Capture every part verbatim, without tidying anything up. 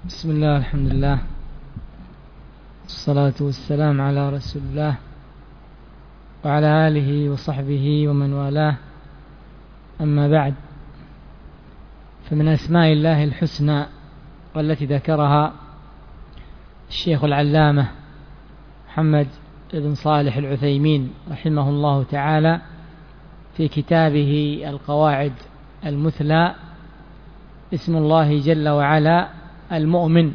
بسم الله، الحمد لله، الصلاة والسلام على رسول الله وعلى آله وصحبه ومن والاه. أما بعد، فمن أسماء الله الحسنى والتي ذكرها الشيخ العلامة محمد بن صالح العثيمين رحمه الله تعالى في كتابه القواعد المثلى اسم الله جل وعلا المؤمن.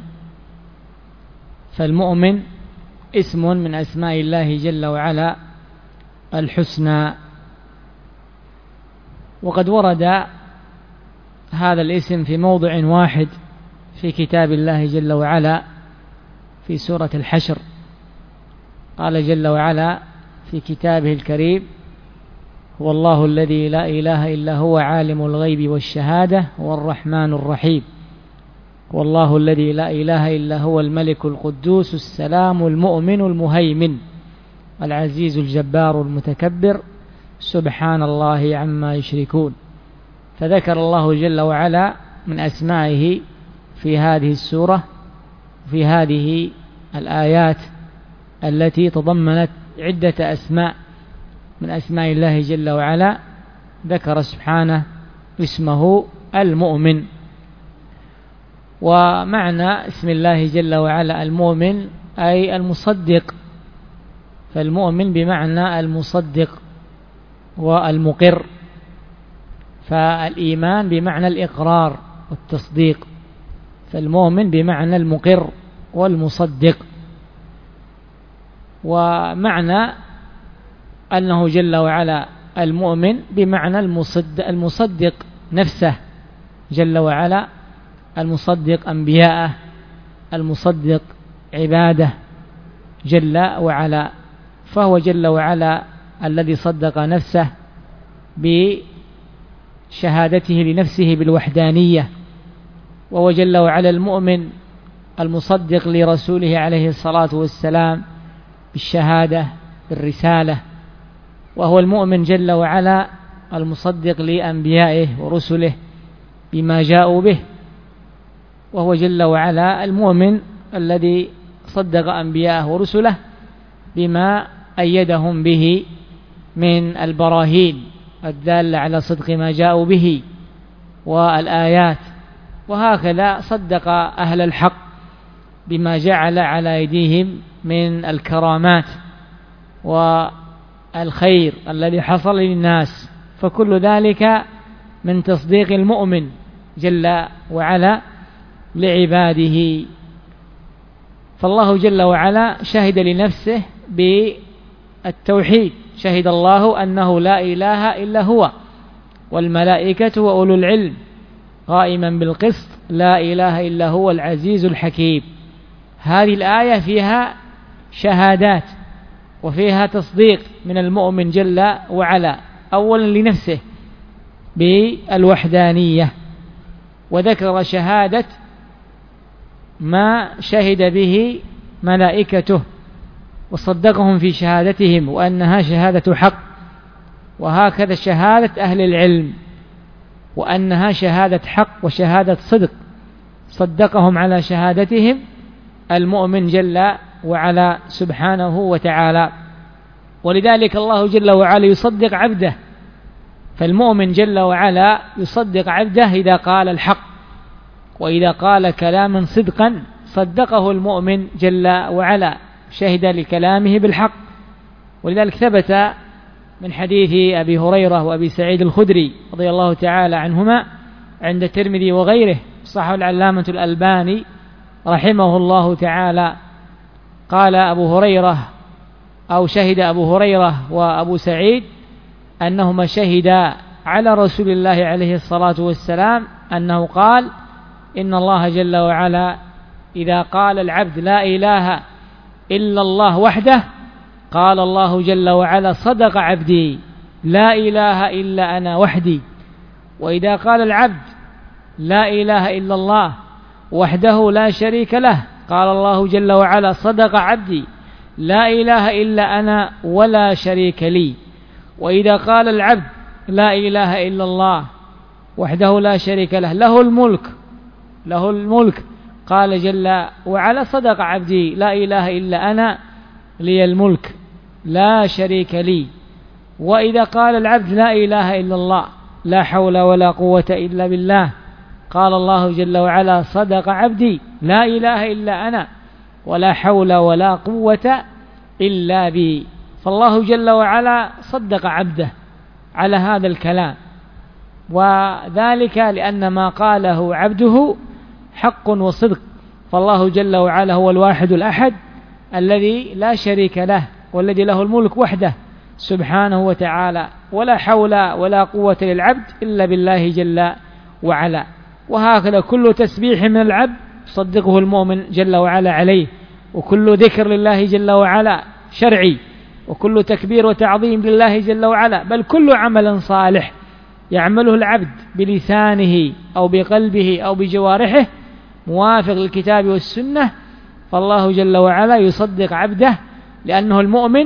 فالمؤمن اسم من أسماء الله جل وعلا الحسنى، وقد ورد هذا الاسم في موضع واحد في كتاب الله جل وعلا في سورة الحشر. قال جل وعلا في كتابه الكريم: هو الله الذي لا إله إلا هو عالم الغيب والشهادة هو الرحمن الرحيم. هو الله الذي لا إله إلا هو الملك القدوس السلام المؤمن المهيمن العزيز الجبار المتكبر سبحان الله عما يشركون. فذكر الله جل وعلا من أسمائه في هذه السورة في هذه الآيات التي تضمنت عدة أسماء من أسماء الله جل وعلا. ذكر سبحانه اسمه المؤمن. ومعنى اسم الله جل وعلا المؤمن أي المصدق، فالمؤمن بمعنى المصدق والمقر، فالإيمان بمعنى الإقرار والتصديق، فالمؤمن بمعنى المقر والمصدق. ومعنى أنه جل وعلا المؤمن بمعنى المصدق, المصدق نفسه جل وعلا، المصدق أنبياءه، المصدق عباده جل وعلا. فهو جل وعلا الذي صدق نفسه بشهادته لنفسه بالوحدانية، وهو جل وعلا المؤمن المصدق لرسوله عليه الصلاة والسلام بالشهادة بالرسالة، وهو المؤمن جل وعلا المصدق لأنبيائه ورسله بما جاءوا به، وهو جل وعلا المؤمن الذي صدق أنبياءه ورسله بما أيدهم به من البراهين الدالة على صدق ما جاءوا به والآيات. وهكذا صدق أهل الحق بما جعل على أيديهم من الكرامات والخير الذي حصل للناس. فكل ذلك من تصديق المؤمن جل وعلا لعباده. فالله جل وعلا شهد لنفسه بالتوحيد، شهد الله أنه لا إله إلا هو والملائكة وأولو العلم قائما بالقسط لا إله إلا هو العزيز الحكيم. هذه الآية فيها شهادات وفيها تصديق من المؤمن جل وعلا، أولا لنفسه بالوحدانية، وذكر شهادة ما شهد به ملائكته وصدقهم في شهادتهم وأنها شهادة حق، وهكذا شهادة أهل العلم وأنها شهادة حق وشهادة صدق، صدقهم على شهادتهم المؤمن جل وعلا سبحانه وتعالى. ولذلك الله جل وعلا يصدق عبده، فالمؤمن جل وعلا يصدق عبده إذا قال الحق، وإذا قال كلاما صدقا صدقه المؤمن جل وعلا، شهد لكلامه بالحق. ولذلك ثبت من حديث أبي هريرة وأبي سعيد الخدري رضي الله تعالى عنهما عند الترمذي وغيره، صححه العلامة الألباني رحمه الله تعالى. قال أبو هريرة أو شهد أبو هريرة وأبو سعيد أنهما شهدا على رسول الله عليه الصلاة والسلام أنه قال: إن الله جل وعلا إذا قال العبد لا إله إلا الله وحده قال الله جل وعلا: صدق عبدي لا إله إلا أنا وحدي. وإذا قال العبد لا إله إلا الله وحده لا شريك له قال الله جل وعلا: صدق عبدي لا إله إلا أنا ولا شريك لي. وإذا قال العبد لا إله إلا الله وحده لا شريك له له الملك له الملك قال جل وعلا صدق عبدي لا إله إلا أنا لي الملك لا شريك لي. وإذا قال العبد لا إله إلا الله لا حول ولا قوة إلا بالله قال الله جل وعلا صدق عبدي لا إله إلا أنا ولا حول ولا قوة إلا بي. فالله جل وعلا صدق عبده على هذا الكلام، وذلك لأن ما قاله عبده حق وصدق. فالله جل وعلا هو الواحد الأحد الذي لا شريك له والذي له الملك وحده سبحانه وتعالى، ولا حول ولا قوة للعبد إلا بالله جل وعلا. وهكذا كل تسبيح من العبد صدقه المؤمن جل وعلا عليه، وكل ذكر لله جل وعلا شرعي، وكل تكبير وتعظيم لله جل وعلا، بل كل عمل صالح يعمله العبد بلسانه أو بقلبه أو بجوارحه موافق للكتاب والسنة، فالله جل وعلا يصدق عبده، لأنه المؤمن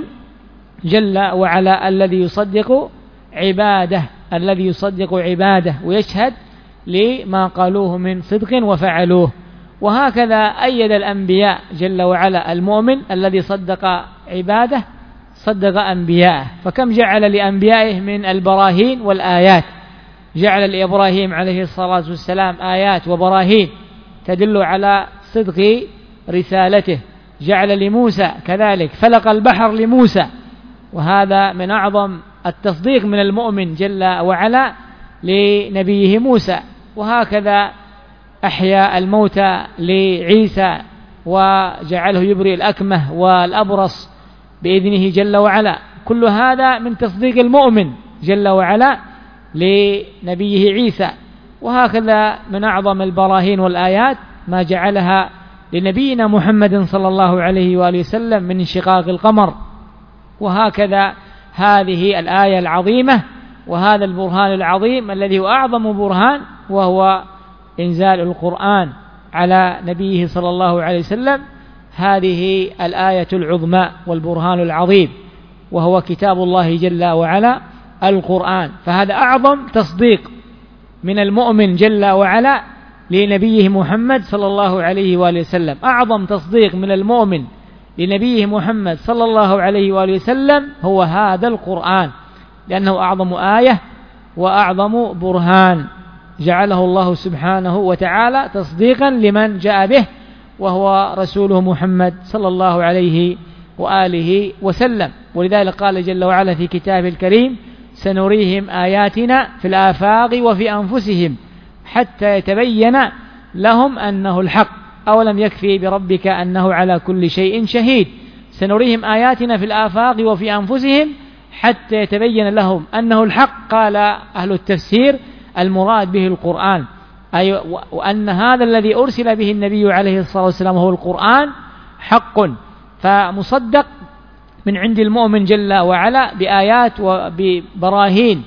جل وعلا الذي يصدق عباده الذي يصدق عباده ويشهد لما قالوه من صدق وفعلوه. وهكذا أيد الأنبياء جل وعلا المؤمن الذي صدق عباده صدق أنبياءه. فكم جعل لأنبيائه من البراهين والآيات، جعل لإبراهيم عليه الصلاة والسلام آيات وبراهين تدل على صدق رسالته، جعل لموسى كذلك فلق البحر لموسى، وهذا من أعظم التصديق من المؤمن جل وعلا لنبيه موسى. وهكذا أحيا الموتى لعيسى وجعله يبرئ الأكمه والأبرص بإذنه جل وعلا. كل هذا من تصديق المؤمن جل وعلا لنبيه عيسى. وهكذا من أعظم البراهين والآيات ما جعلها لنبينا محمد صلى الله عليه وآله وسلم من انشقاق القمر. وهكذا هذه الآية العظيمة وهذا البرهان العظيم الذي هو أعظم برهان، وهو إنزال القرآن على نبيه صلى الله عليه وسلم، هذه الآية العظمى والبرهان العظيم، وهو كتاب الله جل وعلا القرآن. فهذا أعظم تصديق من المؤمن جل وعلا لنبيه محمد صلى الله عليه وآله وسلم، أعظم تصديق من المؤمن لنبيه محمد صلى الله عليه وآله وسلم هو هذا القرآن، لأنه أعظم آية وأعظم برهان جعله الله سبحانه وتعالى تصديقا لمن جاء به، وهو رسوله محمد صلى الله عليه وآله وسلم. ولذلك قال جل وعلا في كتابه الكريم سنريهم آياتنا في الآفاق وفي أنفسهم حتى يتبين لهم أنه الحق أولم يكفي بربك أنه على كل شيء شهيد. سنريهم آياتنا في الآفاق وفي أنفسهم حتى يتبين لهم أنه الحق. قال أهل التفسير المراد به القرآن، أي وأن هذا الذي أرسل به النبي عليه الصلاة والسلام هو القرآن حق، فمصدق من عند المؤمن جل وعلا بآيات وببراهين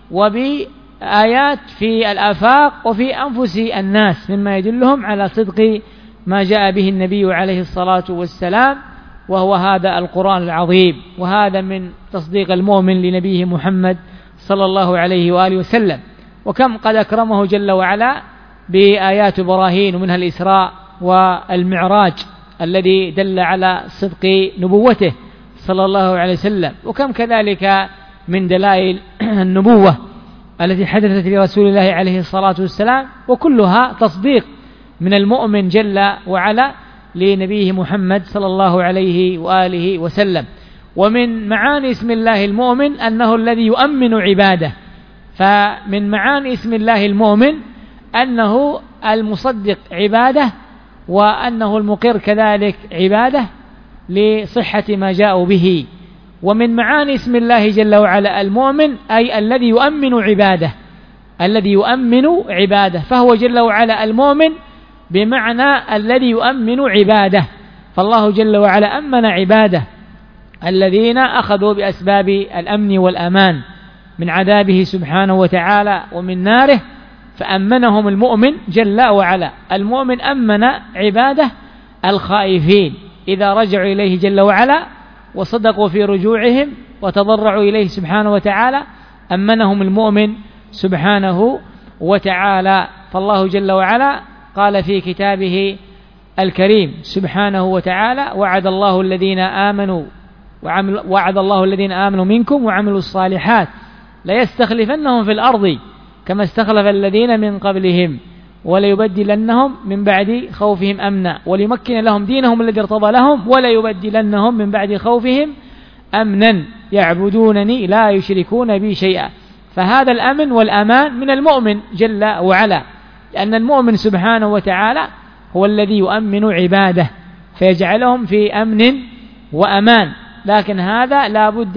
وبآيات في الآفاق وفي أنفس الناس مما يدلهم على صدق ما جاء به النبي عليه الصلاة والسلام، وهو هذا القرآن العظيم. وهذا من تصديق المؤمن لنبيه محمد صلى الله عليه وآله وسلم. وكم قد أكرمه جل وعلا بآيات براهين، ومنها الإسراء والمعراج الذي دل على صدق نبوته صلى الله عليه وسلم. وكم كذلك من دلائل النبوة التي حدثت لرسول الله عليه الصلاة والسلام، وكلها تصديق من المؤمن جل وعلا لنبيه محمد صلى الله عليه وآله وسلم. ومن معاني اسم الله المؤمن أنه الذي يؤمن عباده، فمن معاني اسم الله المؤمن أنه المصدق عباده، وأنه المقر كذلك عباده لصحة ما جاءوا به. ومن معاني اسم الله جل وعلا المؤمن أي الذي يؤمن عباده، الذي يؤمن عباده، فهو جل وعلا المؤمن بمعنى الذي يؤمن عباده. فالله جل وعلا أمن عباده الذين أخذوا بأسباب الأمن والأمان من عذابه سبحانه وتعالى ومن ناره، فأمنهم المؤمن جل وعلا. المؤمن أمن عباده الخائفين إذا رجعوا إليه جل وعلا وصدقوا في رجوعهم وتضرعوا إليه سبحانه وتعالى، أمنهم المؤمن سبحانه وتعالى. فالله جل وعلا قال في كتابه الكريم سبحانه وتعالى: وعد الله الذين آمنوا وعمل وعد الله الذين آمنوا منكم وعملوا الصالحات ليستخلفنهم في الأرض كما استخلف الذين من قبلهم وليبدلنهم من بعد خوفهم أمنا وليمكن لهم دينهم الذي ارتضى لهم وليبدلنهم من بعد خوفهم أمنا يعبدونني لا يشركون بي شيئا. فهذا الأمن والأمان من المؤمن جل وعلا، لأن المؤمن سبحانه وتعالى هو الذي يؤمن عباده فيجعلهم في أمن وأمان، لكن هذا لا بد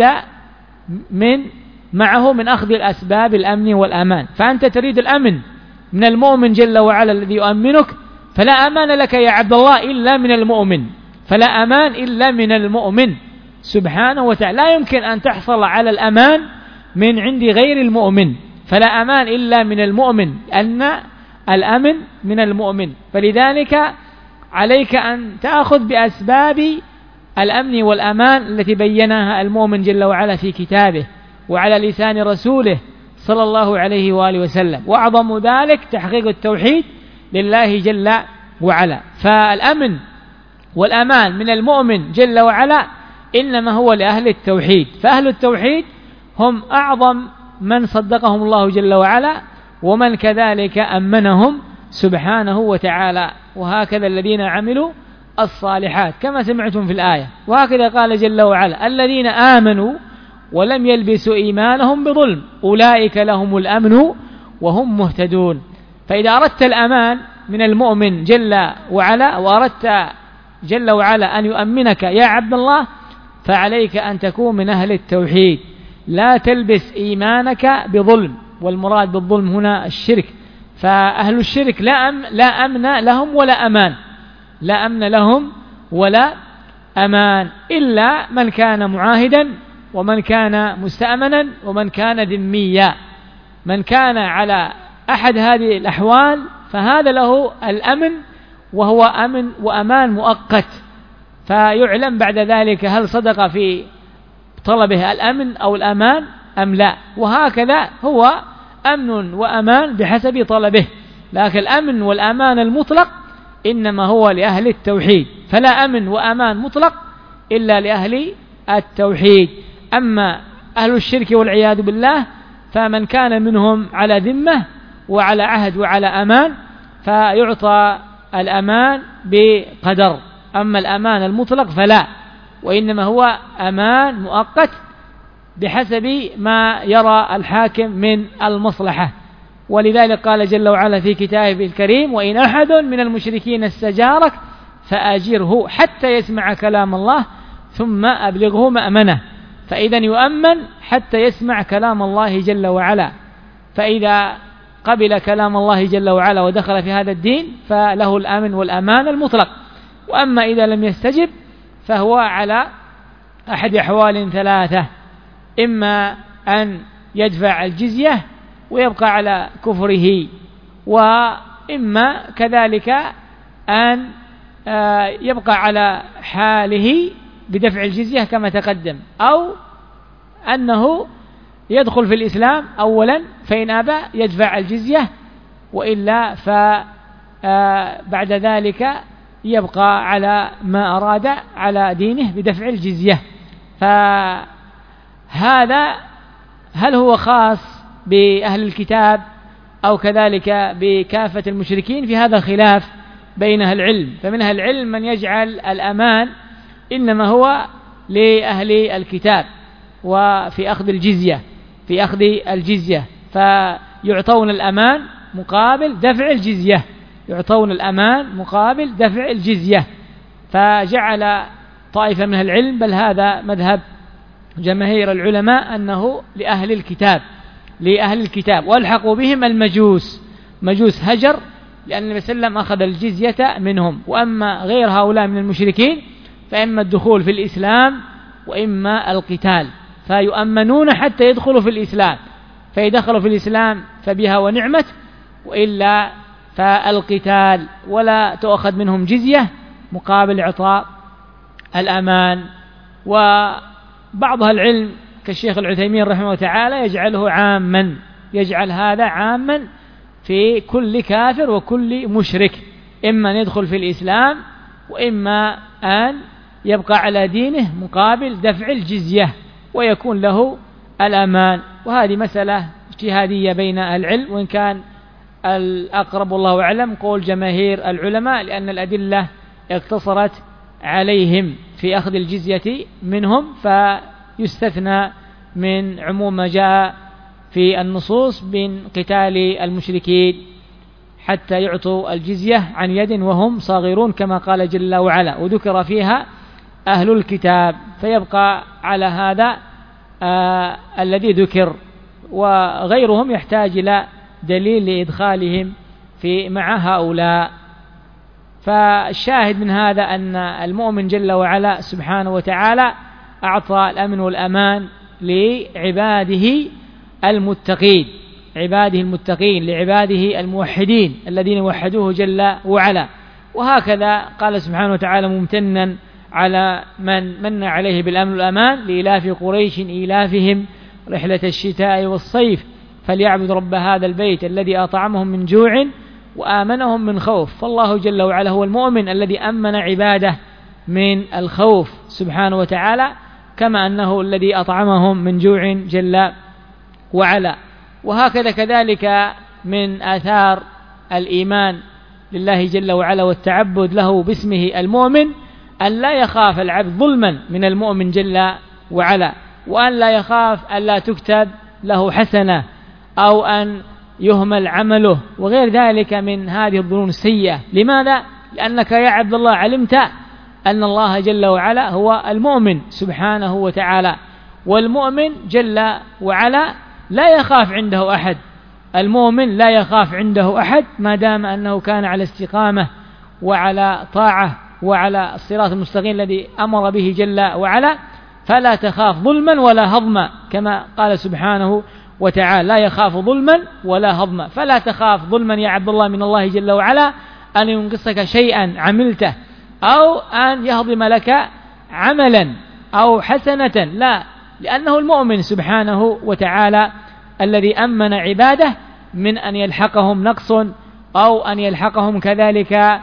من معه من أخذ الأسباب الأمن والأمان. فأنت تريد الأمن من المؤمن جل وعلا الذي يؤمنك، فلا أمان لك يا عبد الله إلا من المؤمن، فلا أمان إلا من المؤمن سبحانه وتعالى. لا يمكن أن تحصل على الأمان من عند غير المؤمن، فلا أمان إلا من المؤمن، أن الأمن من المؤمن. فلذلك عليك أن تأخذ بأسباب الأمن والأمان التي بيناها المؤمن جل وعلا في كتابه وعلى لسان رسوله صلى الله عليه وآله وسلم، وأعظم ذلك تحقيق التوحيد لله جل وعلا. فالأمن والأمان من المؤمن جل وعلا إنما هو لأهل التوحيد، فأهل التوحيد هم أعظم من صدقهم الله جل وعلا ومن كذلك أمنهم سبحانه وتعالى. وهكذا الذين عملوا الصالحات كما سمعتم في الآية. وهكذا قال جل وعلا: الذين آمنوا ولم يلبسوا إيمانهم بظلم أولئك لهم الأمن وهم مهتدون. فإذا أردت الأمان من المؤمن جل وعلا وأردت جل وعلا أن يؤمنك يا عبد الله، فعليك أن تكون من أهل التوحيد، لا تلبس إيمانك بظلم، والمراد بالظلم هنا الشرك. فأهل الشرك لا أم لا أمن لهم ولا أمان، لا أمن لهم ولا أمان إلا من كان معاهدا ومن كان مستأمنا ومن كان ذميا. من كان على أحد هذه الأحوال فهذا له الأمن، وهو أمن وأمان مؤقت، فيعلم بعد ذلك هل صدق في طلبه الأمن أو الأمان أم لا. وهكذا هو أمن وأمان بحسب طلبه، لكن الأمن والأمان المطلق إنما هو لأهل التوحيد، فلا أمن وأمان مطلق إلا لأهل التوحيد. أما أهل الشرك والعياذ بالله فمن كان منهم على ذمة وعلى عهد وعلى أمان فيعطى الأمان بقدر، أما الأمان المطلق فلا، وإنما هو أمان مؤقت بحسب ما يرى الحاكم من المصلحة. ولذلك قال جل وعلا في كتابه الكريم: وإن أحد من المشركين استجارك فأجره حتى يسمع كلام الله ثم أبلغه مأمنه. فإذا يؤمن حتى يسمع كلام الله جل وعلا، فإذا قبل كلام الله جل وعلا ودخل في هذا الدين فله الأمن والأمان المطلق. وأما إذا لم يستجب فهو على أحد أحوال ثلاثة: إما أن يدفع الجزية ويبقى على كفره، وإما كذلك أن يبقى على حاله بدفع الجزية كما تقدم، أو أنه يدخل في الإسلام أولا فإن أبى يدفع الجزية، وإلا فبعد ذلك يبقى على ما أراد على دينه بدفع الجزية. فهذا هل هو خاص بأهل الكتاب أو كذلك بكافة المشركين؟ في هذا خلاف بين أهل العلم، فمن أهل العلم من يجعل الأمان إنما هو لأهل الكتاب وفي أخذ الجزية في أخذ الجزية فيعطون الأمان مقابل دفع الجزية يعطون الأمان مقابل دفع الجزية فجعل طائفة من أهل العلم، بل هذا مذهب جماهير العلماء، أنه لأهل الكتاب لأهل الكتاب والحقوا بهم المجوس مجوس هجر، لأن النبي صلى الله عليه وسلم أخذ الجزية منهم. وأما غير هؤلاء من المشركين فإما الدخول في الإسلام وإما القتال، فيؤمنون حتى يدخلوا في الإسلام، فيدخلوا في الإسلام فبها ونعمت، وإلا فالقتال، ولا تؤخذ منهم جزية مقابل إعطاء الأمان. وبعض العلم كالشيخ العثيمين رحمه الله تعالى يجعله عاما، يجعل هذا عاما في كل كافر وكل مشرك، إما أن يدخل في الإسلام وإما أن يبقى على دينه مقابل دفع الجزية ويكون له الأمان. وهذه مسألة اجتهادية بين العلم، وإن كان الأقرب والله أعلم قول جماهير العلماء، لأن الأدلة اقتصرت عليهم في أخذ الجزية منهم، فيستثنى من عموم ما جاء في النصوص من قتال المشركين حتى يعطوا الجزية عن يد وهم صاغرون كما قال جل وعلا، وذكر فيها أهل الكتاب، فيبقى على هذا آه الذي ذكر، وغيرهم يحتاج إلى دليل لإدخالهم في مع هؤلاء. فالشاهد من هذا أن المؤمن جل وعلا سبحانه وتعالى أعطى الأمن والأمان لعباده المتقين، عباده المتقين لعباده الموحدين الذين وحدوه جل وعلا. وهكذا قال سبحانه وتعالى ممتنا على من من عليه بالأمن والأمان: لإلاف قريش إيلافهم رحلة الشتاء والصيف فليعبد رب هذا البيت الذي أطعمهم من جوع وآمنهم من خوف. فالله جل وعلا هو المؤمن الذي أمن عباده من الخوف سبحانه وتعالى، كما أنه الذي أطعمهم من جوع جل وعلا. وهكذا كذلك من آثار الإيمان لله جل وعلا والتعبد له باسمه المؤمن أن لا يخاف العبد ظلما من المؤمن جل وعلا، وأن لا يخاف أن لا تكتب له حسنة أو أن يهمل عمله وغير ذلك من هذه الظنون السيئة. لماذا؟ لأنك يا عبد الله علمت أن الله جل وعلا هو المؤمن سبحانه وتعالى، والمؤمن جل وعلا لا يخاف عنده أحد. المؤمن لا يخاف عنده أحد ما دام أنه كان على استقامة وعلى طاعة وعلى الصراط المستقيم الذي أمر به جل وعلا، فلا تخاف ظلما ولا هضما، كما قال سبحانه وتعالى: لا يخاف ظلما ولا هضما. فلا تخاف ظلما يا عبد الله من الله جل وعلا أن ينقصك شيئا عملته أو أن يهضم لك عملا أو حسنة، لا، لأنه المؤمن سبحانه وتعالى الذي أمن عباده من أن يلحقهم نقص أو أن يلحقهم كذلك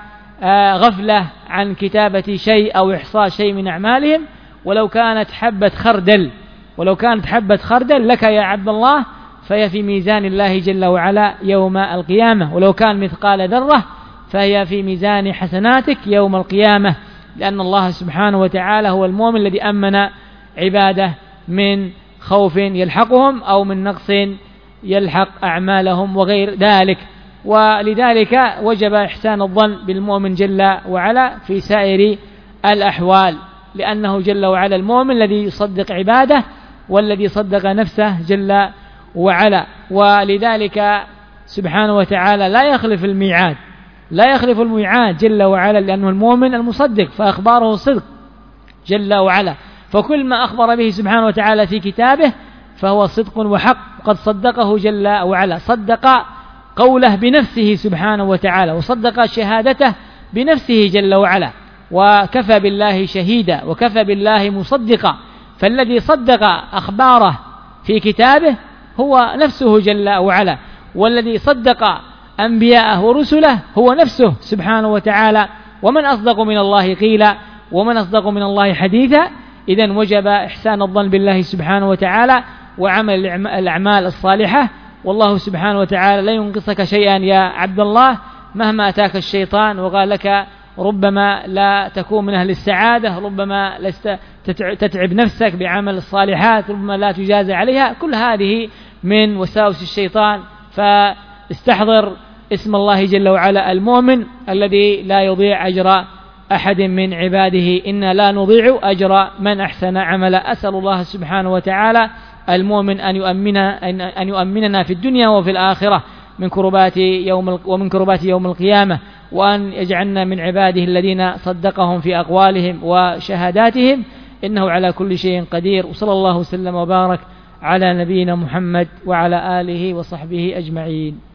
غفلة عن كتابة شيء أو إحصاء شيء من أعمالهم، ولو كانت حبة خردل ولو كانت حبة خردل لك يا عبد الله فهي في ميزان الله جل وعلا يوم القيامة، ولو كان مثقال ذرة فهي في ميزان حسناتك يوم القيامة، لأن الله سبحانه وتعالى هو المؤمن الذي أمن عباده من خوف يلحقهم أو من نقص يلحق أعمالهم وغير ذلك. ولذلك وجب إحسان الظن بالمؤمن جل وعلا في سائر الأحوال، لأنه جل وعلا المؤمن الذي يصدق عباده والذي صدق نفسه جل وعلا. ولذلك سبحانه وتعالى لا يخلف الميعاد لا يخلف الميعاد جل وعلا، لأنه المؤمن المصدق فأخباره صدق جل وعلا. فكل ما أخبر به سبحانه وتعالى في كتابه فهو صدق وحق، قد صدقه جل وعلا، صدق قوله بنفسه سبحانه وتعالى، وصدق شهادته بنفسه جل وعلا، وكفى بالله شهيدا وكفى بالله مصدقا. فالذي صدق أخباره في كتابه هو نفسه جل وعلا، والذي صدق أنبياءه ورسله هو نفسه سبحانه وتعالى. ومن أصدق من الله قيلا ومن أصدق من الله حديثا. إذن وجب إحسان الظن بالله سبحانه وتعالى وعمل الأعمال الصالحة، والله سبحانه وتعالى لا ينقصك شيئا يا عبد الله مهما أتاك الشيطان وقال لك ربما لا تكون من أهل السعادة، ربما لست تتعب نفسك بعمل الصالحات، ربما لا تجازى عليها. كل هذه من وساوس الشيطان، فاستحضر اسم الله جل وعلا المؤمن الذي لا يضيع أجر أحد من عباده، إنا لا نضيع أجر من أحسن عملا. أسأل الله سبحانه وتعالى المؤمن أن يؤمننا أن يؤمننا في الدنيا وفي الآخرة من كربات يوم ومن كربات يوم القيامة، وأن يجعلنا من عباده الذين صدقهم في أقوالهم وشهاداتهم، إنه على كل شيء قدير. وصلى الله وسلم وبارك على نبينا محمد وعلى آله وصحبه أجمعين.